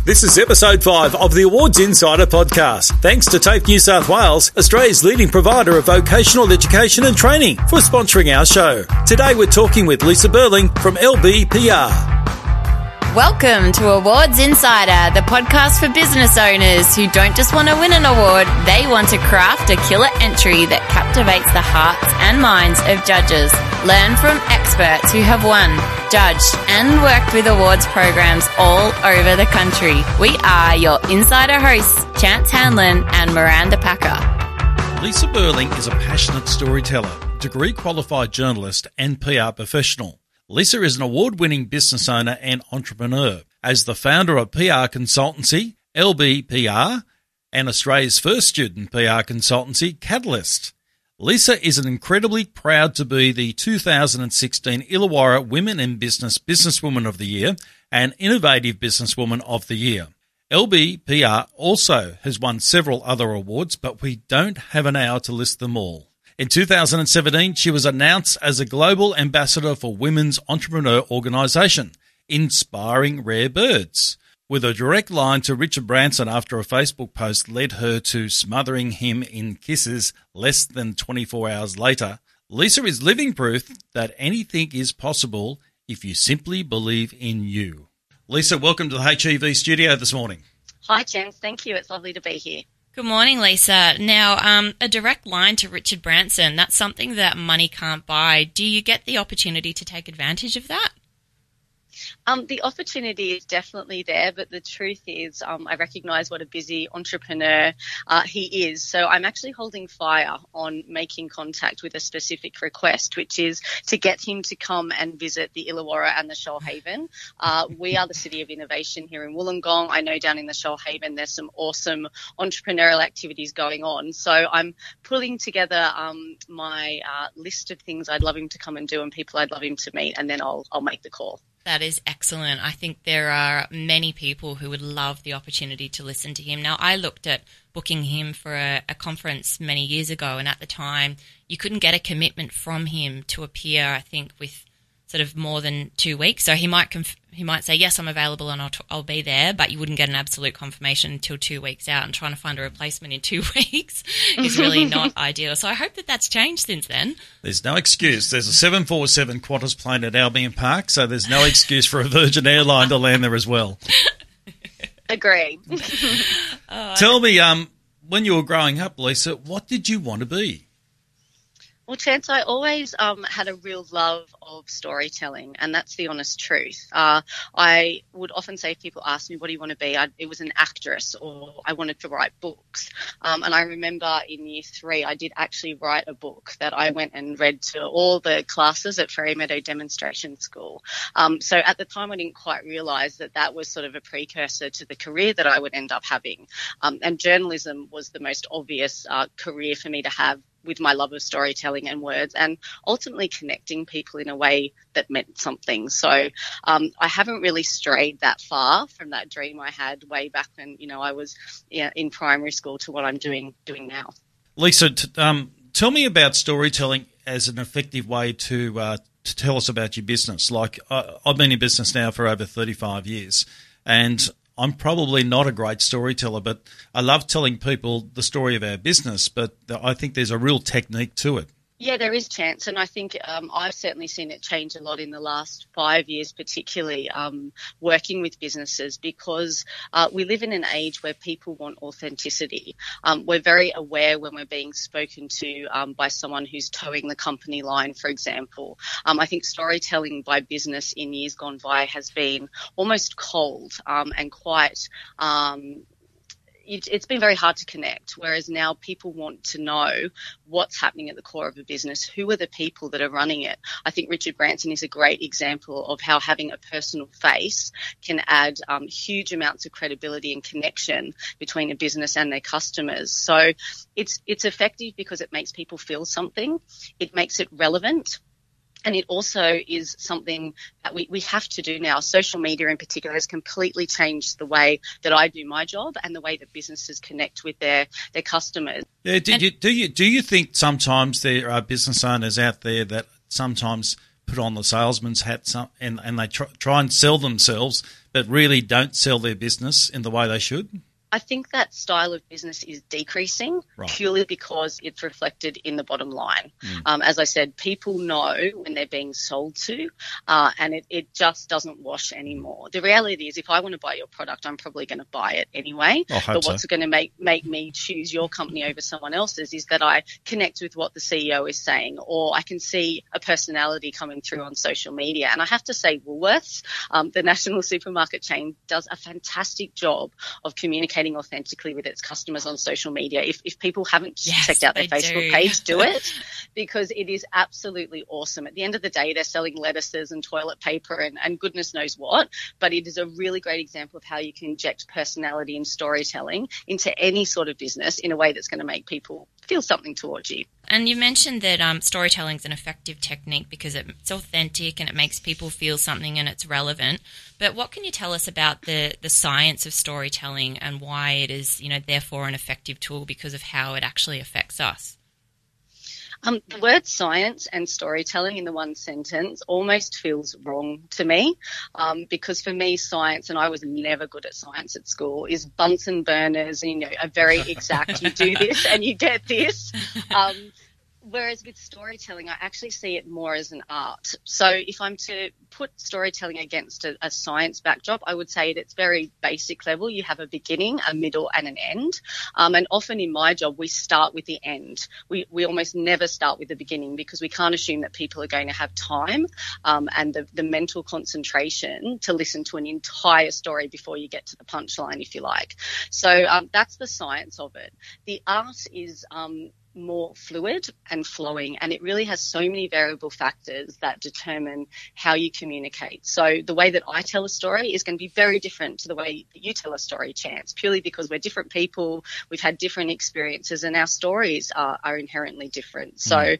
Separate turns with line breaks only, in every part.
This is episode 5 of the Awards Insider podcast. Thanks to TAFE New South Wales, Australia's leading provider of vocational education and training, for sponsoring our show. Today we're talking with Lisa Burling from LBPR.
Welcome to Awards Insider, the podcast for business owners who don't just want to win an award, they want to craft a killer entry that captivates the hearts and minds of judges. Learn from experts who have won, judged and worked with awards programs all over the country. We are your insider hosts, Chance Hanlon and Miranda Packer.
Lisa Burling is a passionate storyteller, degree-qualified journalist and PR professional. Lisa is an award-winning business owner and entrepreneur. As the founder of PR consultancy, LBPR, and Australia's first student PR consultancy, Catalyst. Lisa is incredibly proud to be the 2016 Illawarra Women in Business Businesswoman of the Year and Innovative Businesswoman of the Year. LBPR also has won several other awards, but we don't have an hour to list them all. In 2017, she was announced as a Global Ambassador for Women's Entrepreneur Organisation, Inspiring Rare Birds, with a direct line to Richard Branson after a Facebook post led her to smothering him in kisses less than 24 hours later. Lisa is living proof that anything is possible if you simply believe in you. Lisa, welcome to the HEV studio this morning.
Hi, Chance. Thank you. It's lovely to be here.
Good morning, Lisa. Now, a direct line to Richard Branson, that's something that money can't buy. Do you get the opportunity to take advantage of that?
The opportunity is definitely there, but the truth is I recognise what a busy entrepreneur he is. So I'm actually holding fire on making contact with a specific request, which is to get him to come and visit the Illawarra and the Shoalhaven. We are the City of Innovation here in Wollongong. I know down in the Shoalhaven there's some awesome entrepreneurial activities going on. So I'm pulling together my list of things I'd love him to come and do and people I'd love him to meet, and then I'll make the call.
That is excellent. I think there are many people who would love the opportunity to listen to him. Now, I looked at booking him for a conference many years ago, and at the time, you couldn't get a commitment from him to appear, I think, with sort of more than 2 weeks. So he might say, yes, I'm available and I'll be there, but you wouldn't get an absolute confirmation until 2 weeks out, and trying to find a replacement in 2 weeks is really not ideal. So I hope that that's changed since then.
There's no excuse. There's a 747 Qantas plane at Albion Park, so there's no excuse for a Virgin airline to land there as well.
Agree.
Tell me, when you were growing up, Lisa, what did you want to be?
Well, Chance, I always had a real love of storytelling, and that's the honest truth. I would often say if people ask me, what do you want to be? It was an actress, or I wanted to write books. And I remember in year 3, I did actually write a book that I went and read to all the classes at Fairy Meadow Demonstration School. So at the time, I didn't quite realise that was sort of a precursor to the career that I would end up having. And journalism was the most obvious career for me to have, with my love of storytelling and words, and ultimately connecting people in a way that meant something. So I haven't really strayed that far from that dream I had way back when, I was in primary school to what I'm doing now.
Lisa, tell me about storytelling as an effective way to tell us about your business. Like, I've been in business now for over 35 years, and I'm probably not a great storyteller, but I love telling people the story of our business, but I think there's a real technique to it.
Yeah, there is, Chance, and I think I've certainly seen it change a lot in the last 5 years, particularly working with businesses, because we live in an age where people want authenticity. We're very aware when we're being spoken to by someone who's towing the company line, for example. I think storytelling by business in years gone by has been almost cold and quite it's been very hard to connect, whereas now people want to know what's happening at the core of a business, who are the people that are running it. I think Richard Branson is a great example of how having a personal face can add huge amounts of credibility and connection between a business and their customers. So it's effective because it makes people feel something. It makes it relevant. And it also is something that we have to do now. Social media in particular has completely changed the way that I do my job and the way that businesses connect with their customers.
Yeah, do you think sometimes there are business owners out there that sometimes put on the salesman's hat and they try and sell themselves that really don't sell their business in the way they should?
I think that style of business is decreasing purely because it's reflected in the bottom line. As I said, people know when they're being sold to, and it just doesn't wash anymore. The reality is, if I want to buy your product, I'm probably going to buy it anyway. But what's going to make me choose your company over someone else's is that I connect with what the CEO is saying, or I can see a personality coming through on social media. And I have to say, Woolworths, the national supermarket chain, does a fantastic job of communicating authentically with its customers on social media. If people haven't checked out their Facebook page, do it, because it is absolutely awesome. At the end of the day, they're selling lettuces and toilet paper and goodness knows what, but it is a really great example of how you can inject personality and storytelling into any sort of business in a way that's going to make people feel something towards you.
And you mentioned that storytelling is an effective technique because it's authentic and it makes people feel something and it's relevant. But what can you tell us about the science of storytelling and why it is, therefore an effective tool because of how it actually affects us?
The word science and storytelling in the one sentence almost feels wrong to me, because for me, science, and I was never good at science at school, is Bunsen burners, a very exact, you do this and you get this. Whereas with storytelling, I actually see it more as an art. So if I'm to put storytelling against a science backdrop, I would say at its very basic level, you have a beginning, a middle, and an end. And often in my job, we start with the end. We almost never start with the beginning because we can't assume that people are going to have time and the mental concentration to listen to an entire story before you get to the punchline, if you like. So that's the science of it. The art is more fluid and flowing, and it really has so many variable factors that determine how you communicate. So the way that I tell a story is going to be very different to the way that you tell a story, Chance, purely because we're different people, we've had different experiences, and our stories are inherently different. So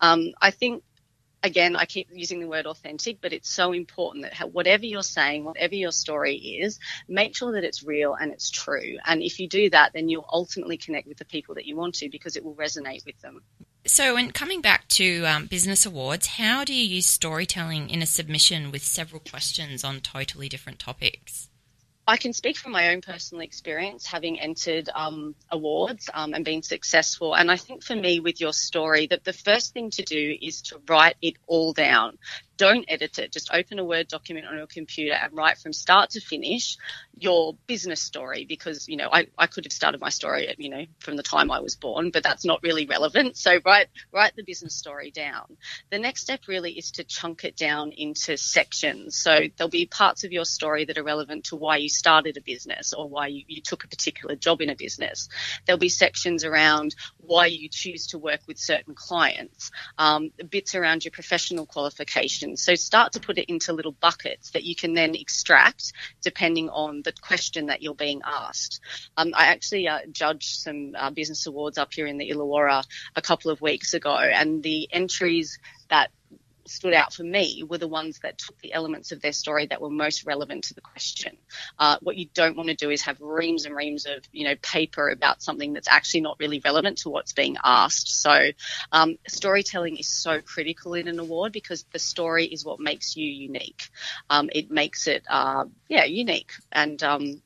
I think, again, I keep using the word authentic, but it's so important that whatever you're saying, whatever your story is, make sure that it's real and it's true. And if you do that, then you'll ultimately connect with the people that you want to because it will resonate with them.
So when coming back to business awards, how do you use storytelling in a submission with several questions on totally different topics?
I can speak from my own personal experience, having entered awards and been successful. And I think for me, with your story, that the first thing to do is to write it all down. Don't edit it. Just open a Word document on your computer and write from start to finish your business story, because, I could have started my story, from the time I was born, but that's not really relevant. So write the business story down. The next step really is to chunk it down into sections. So there'll be parts of your story that are relevant to why you started a business or why you took a particular job in a business. There'll be sections around why you choose to work with certain clients, bits around your professional qualifications. So start to put it into little buckets that you can then extract depending on the question that you're being asked. I actually judged some business awards up here in the Illawarra a couple of weeks ago, and the entries that stood out for me were the ones that took the elements of their story that were most relevant to the question. What you don't want to do is have reams and reams of, paper about something that's actually not really relevant to what's being asked. So storytelling is so critical in an award because the story is what makes you unique. It makes it, unique, and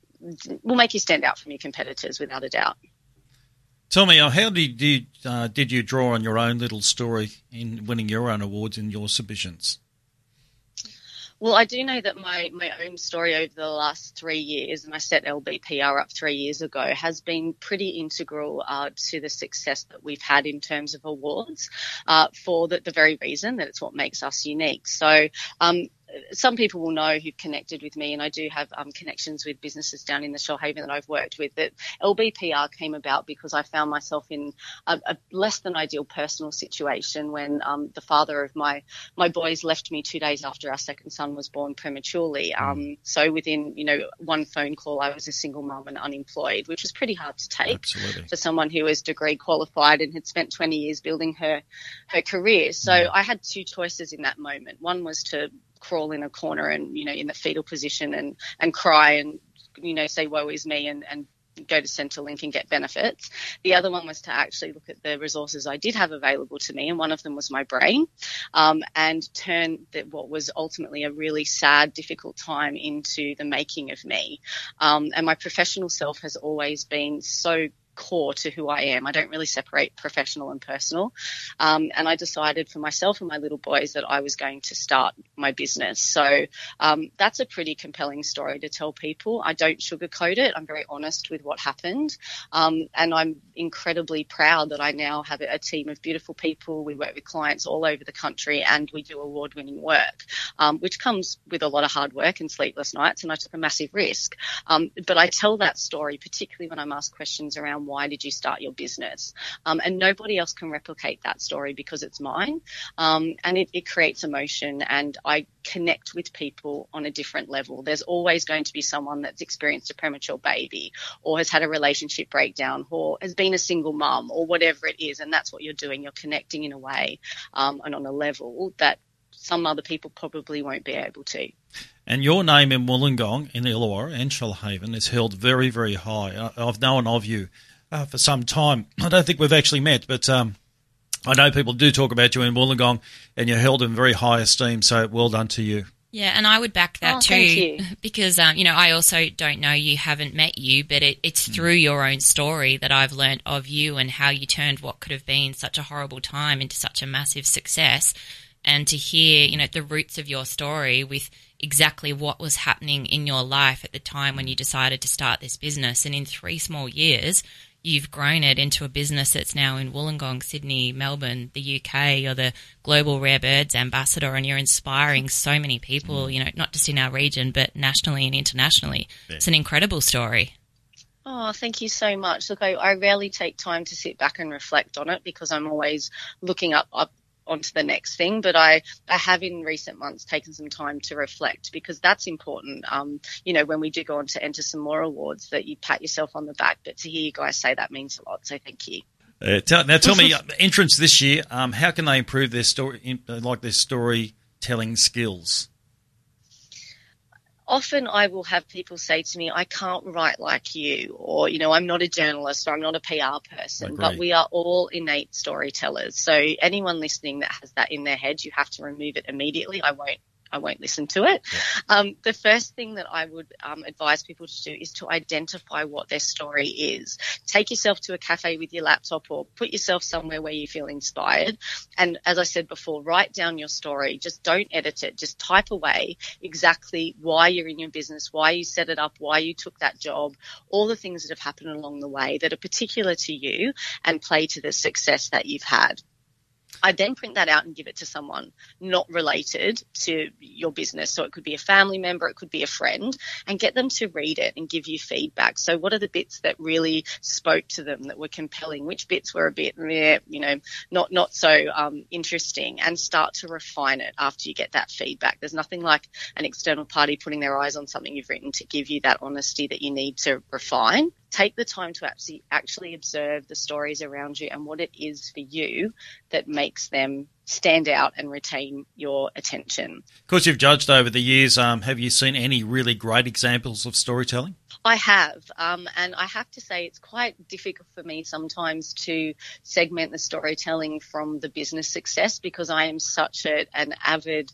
will make you stand out from your competitors without a doubt.
Tell me, how did you draw on your own little story in winning your own awards in your submissions?
Well, I do know that my own story over the last 3 years, and I set LBPR up 3 years ago, has been pretty integral to the success that we've had in terms of awards for the very reason that it's what makes us unique. So some people will know who've connected with me, and I do have connections with businesses down in the Shoalhaven that I've worked with, that LBPR came about because I found myself in a less than ideal personal situation when the father of my boys left me 2 days after our second son was born prematurely. So within, one phone call, I was a single mum and unemployed, which was pretty hard to take.
Absolutely.
For someone who was degree qualified and had spent 20 years building her career. So I had two choices in that moment. One was to crawl in a corner and, in the fetal position and cry and, say, woe is me and go to Centrelink and get benefits. The other one was to actually look at the resources I did have available to me, and one of them was my brain, and turn what was ultimately a really sad, difficult time into the making of me. And my professional self has always been so core to who I am. I don't really separate professional and personal. And I decided for myself and my little boys that I was going to start my business. So that's a pretty compelling story to tell people. I don't sugarcoat it. I'm very honest with what happened. And I'm incredibly proud that I now have a team of beautiful people. We work with clients all over the country, and we do award-winning work, which comes with a lot of hard work and sleepless nights, and I took a massive risk. But I tell that story, particularly when I'm asked questions around why did you start your business? And nobody else can replicate that story because it's mine. And it creates emotion, and I connect with people on a different level. There's always going to be someone that's experienced a premature baby, or has had a relationship breakdown, or has been a single mum, or whatever it is. And that's what you're doing. You're connecting in a way and on a level that some other people probably won't be able to.
And your name in Wollongong, in the Illawarra and Shoalhaven is held very, very high. I've known of you for some time. I don't think we've actually met, but I know people do talk about you in Wollongong, and you're held in very high esteem, so well done to you.
Yeah, and I would back that too,
thank you.
Because, I also don't know you, haven't met you, but it's through your own story that I've learnt of you and how you turned what could have been such a horrible time into such a massive success. And to hear, the roots of your story with exactly what was happening in your life at the time when you decided to start this business. And in 3 small years, you've grown it into a business that's now in Wollongong, Sydney, Melbourne, the UK. You're the Global Rare Birds Ambassador, and you're inspiring so many people, not just in our region, but nationally and internationally. Yeah. It's an incredible story.
Oh, thank you so much. Look, I rarely take time to sit back and reflect on it because I'm always looking up onto the next thing, but I have in recent months taken some time to reflect, because that's important. When we do go on to enter some more awards, that you pat yourself on the back, but to hear you guys say that means a lot, so thank you.
Tell me, entrants this year, how can they improve their storytelling skills?
Often I will have people say to me, I can't write like you, or, I'm not a journalist, or I'm not a PR person, but we are all innate storytellers. So anyone listening that has that in their head, you have to remove it immediately. I won't listen to it. Yeah. The first thing that I would advise people to do is to identify what their story is. Take yourself to a cafe with your laptop, or put yourself somewhere where you feel inspired. And as I said before, write down your story. Just don't edit it. Just type away exactly why you're in your business, why you set it up, why you took that job, all the things that have happened along the way that are particular to you and play to the success that you've had. I then print that out and give it to someone not related to your business. So it could be a family member, it could be a friend, and get them to read it and give you feedback. So what are the bits that really spoke to them, that were compelling? Which bits were a bit, not so interesting? And start to refine it after you get that feedback. There's nothing like an external party putting their eyes on something you've written to give you that honesty that you need to refine. Take the time to actually observe the stories around you and what it is for you that makes them stand out and retain your attention.
Of course, you've judged over the years. Have you seen any really great examples of storytelling?
I have, and I have to say it's quite difficult for me sometimes to segment the storytelling from the business success, because I am such an avid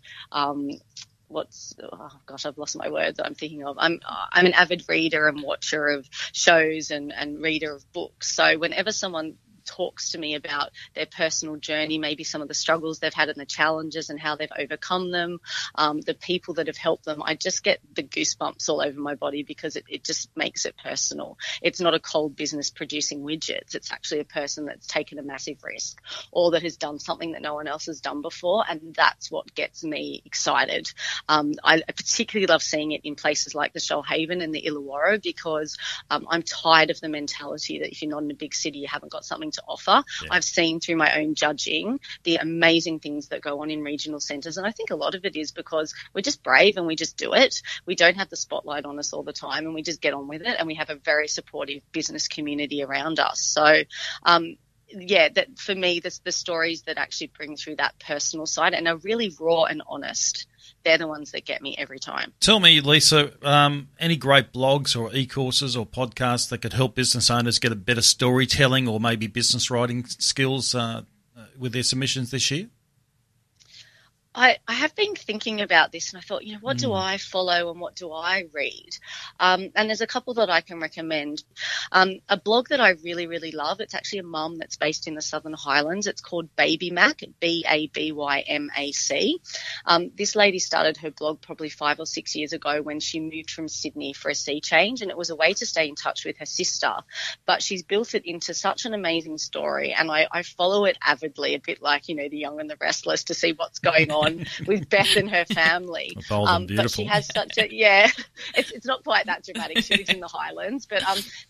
I've lost my words I'm thinking of. I'm an avid reader and watcher of shows and reader of books. So whenever someone talks to me about their personal journey, maybe some of the struggles they've had and the challenges and how they've overcome them, the people that have helped them, I just get the goosebumps all over my body, because it just makes it personal. It's not a cold business producing widgets. It's actually a person that's taken a massive risk, or that has done something that no one else has done before, and that's what gets me excited. I particularly love seeing it in places like the Shoalhaven and the Illawarra, because I'm tired of the mentality that if you're not in a big city, you haven't got something to offer. Yeah. I've seen through my own judging the amazing things that go on in regional centres, and I think a lot of it is because we're just brave and we just do it. We don't have the spotlight on us all the time, and we just get on with it, and we have a very supportive business community around us. So that for me, the stories that actually bring through that personal side and are really raw and honest, they're the ones that get me every time.
Tell me, Lisa, any great blogs or e-courses or podcasts that could help business owners get a better storytelling or maybe business writing skills with their submissions this year?
I have been thinking about this, and I thought, what do I follow and what do I read? And there's a couple that I can recommend. A blog that I really, really love, it's actually a mum that's based in the Southern Highlands. It's called Babymac, Babymac. This lady started her blog probably 5 or 6 years ago when she moved from Sydney for a sea change, and it was a way to stay in touch with her sister. But she's built it into such an amazing story, and I follow it avidly, a bit like, The Young and the Restless, to see what's going on with Beth and her family. But she has such a, it's not quite that dramatic. She lives in the Highlands, but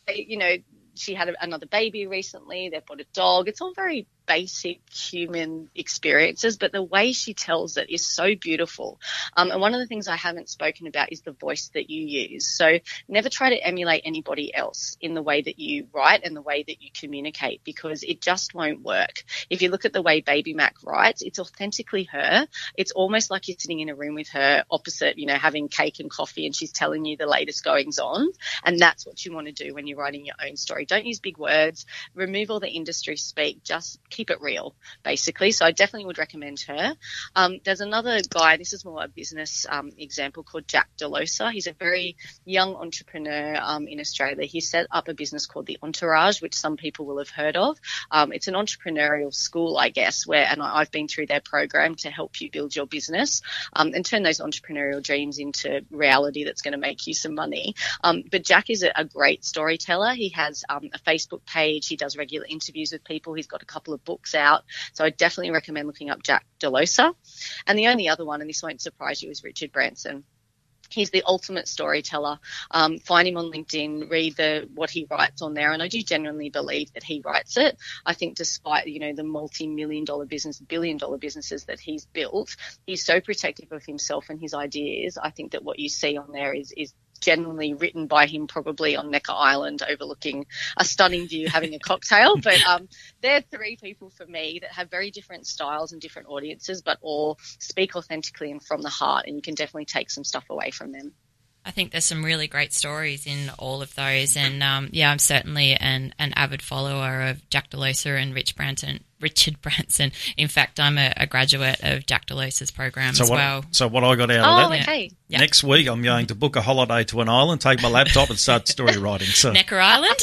she had another baby recently. They've got a dog. It's all very basic human experiences, but the way she tells it is so beautiful. And one of the things I haven't spoken about is the voice that you use. So never try to emulate anybody else in the way that you write and the way that you communicate, because it just won't work. If you look at the way Babymac writes, it's authentically her. It's almost like you're sitting in a room with her opposite, having cake and coffee, and she's telling you the latest goings on. And that's what you want to do when you're writing your own story. Don't use big words. Remove all the industry speak. Just keep it real, basically. So I definitely would recommend her. There's another guy, this is more a business example, called Jack Delosa. He's a very young entrepreneur in Australia. He set up a business called The Entourage, which some people will have heard of. It's an entrepreneurial school, I guess, and I've been through their program to help you build your business and turn those entrepreneurial dreams into reality that's going to make you some money. But Jack is a great storyteller. He has a Facebook page. He does regular interviews with people. He's got a couple of books out. So I definitely recommend looking up Jack Delosa. And the only other one, and this won't surprise you, is Richard Branson. He's the ultimate storyteller. Find him on LinkedIn, read what he writes on there. And I do genuinely believe that he writes it. I think despite, the multi-million-dollar billion-dollar businesses that he's built, he's so protective of himself and his ideas. I think that what you see on there is genuinely written by him, probably on Necker Island overlooking a stunning view having a cocktail. But they're three people for me that have very different styles and different audiences, but all speak authentically and from the heart, and you can definitely take some stuff away from them.
I think there's some really great stories in all of those. And, I'm certainly an avid follower of Jack Delosa and Richard Branson. In fact, I'm a graduate of Jack Delosa's program well.
So what I got out of that,
okay.
Next week I'm going to book a holiday to an island, take my laptop and start story writing. So.
Necker Island?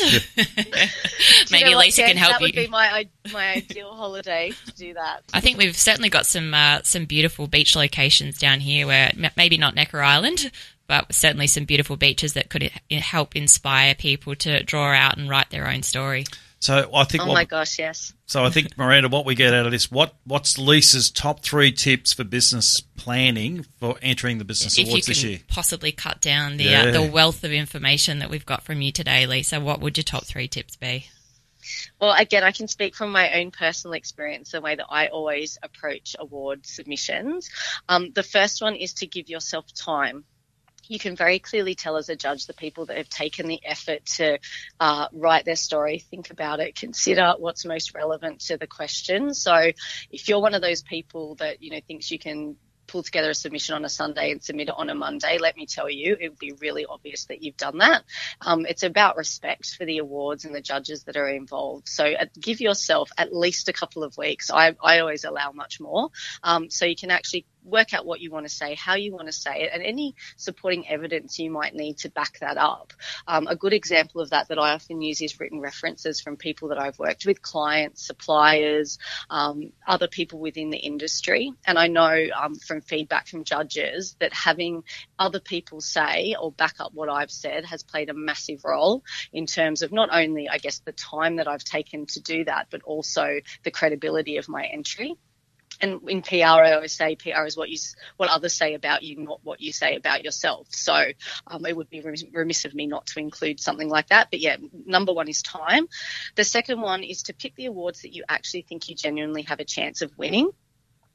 Maybe Lisa can help you.
That would be my ideal holiday to do that.
I think we've certainly got some beautiful beach locations down here where maybe not Necker Island, but certainly some beautiful beaches that could help inspire people to draw out and write their own story.
So I think.
My gosh, yes.
So I think, Miranda, what we get out of this, what's Lisa's top 3 tips for business planning for entering the business awards this year?
If you can possibly cut down the wealth of information that we've got from you today, Lisa, what would your top 3 tips be?
Well, again, I can speak from my own personal experience, the way that I always approach award submissions. The first one is to give yourself time. You can very clearly tell as a judge the people that have taken the effort to write their story, think about it, consider what's most relevant to the question. So if you're one of those people that, thinks you can pull together a submission on a Sunday and submit it on a Monday, let me tell you, it would be really obvious that you've done that. It's about respect for the awards and the judges that are involved. So give yourself at least a couple of weeks. I always allow much more. So you can actually work out what you want to say, how you want to say it, and any supporting evidence you might need to back that up. A good example of that I often use is written references from people that I've worked with, clients, suppliers, other people within the industry. And I know from feedback from judges that having other people say or back up what I've said has played a massive role in terms of not only, I guess, the time that I've taken to do that, but also the credibility of my entry. And in PR, I always say PR is what others say about you, not what you say about yourself. So it would be remiss of me not to include something like that. But, yeah, number 1 is time. The second one is to pick the awards that you actually think you genuinely have a chance of winning.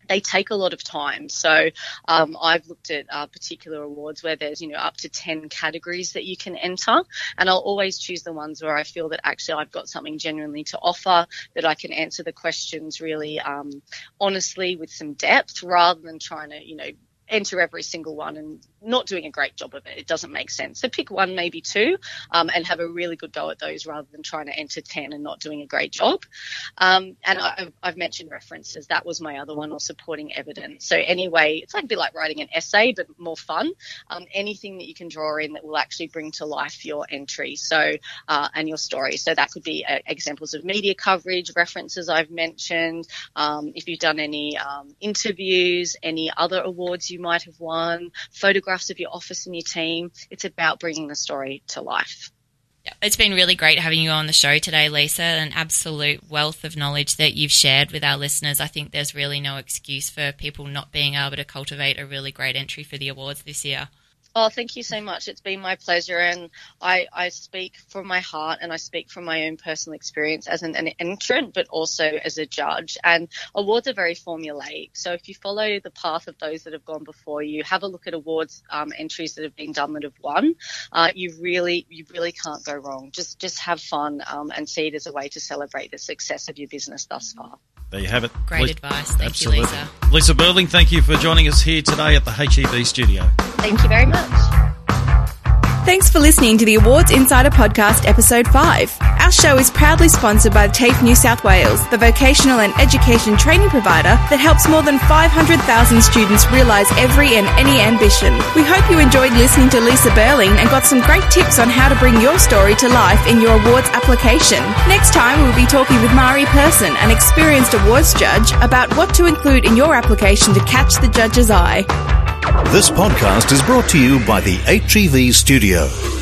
they take a lot of time. So I've looked at particular awards where there's, up to 10 categories that you can enter. And I'll always choose the ones where I feel that actually I've got something genuinely to offer, that I can answer the questions really honestly with some depth, rather than trying to, enter every single one and not doing a great job of it. It doesn't make sense. So pick one, maybe two, and have a really good go at those, rather than trying to enter 10 and not doing a great job. And I've mentioned references. That was my other one, or supporting evidence. So anyway, it's like a bit like writing an essay, but more fun. Anything that you can draw in that will actually bring to life your entry, and your story. So that could be examples of media coverage, references I've mentioned. If you've done any interviews, any other awards you might have won, photographs of your office and your team. It's about bringing the story to life.
Yeah, it's been really great having you on the show today, Lisa. An absolute wealth of knowledge that you've shared with our listeners. I think there's really no excuse for people not being able to cultivate a really great entry for the awards this year.
Oh, thank you so much. It's been my pleasure, and I speak from my heart, and I speak from my own personal experience as an entrant, but also as a judge. And awards are very formulaic. So if you follow the path of those that have gone before you, have a look at awards entries that have been done that have won, you really can't go wrong. Just have fun and see it as a way to celebrate the success of your business thus far.
There you have it.
Great advice. Thank you, Lisa.
Lisa Burling, thank you for joining us here today at the HEB studio.
Thank you very much.
Thanks for listening to the Awards Insider Podcast, Episode 5. Our show is proudly sponsored by TAFE New South Wales, the vocational and education training provider that helps more than 500,000 students realise every and any ambition. We hope you enjoyed listening to Lisa Burling and got some great tips on how to bring your story to life in your awards application. Next time, we'll be talking with Mari Person, an experienced awards judge, about what to include in your application to catch the judge's eye.
This podcast is brought to you by the HEV Studio.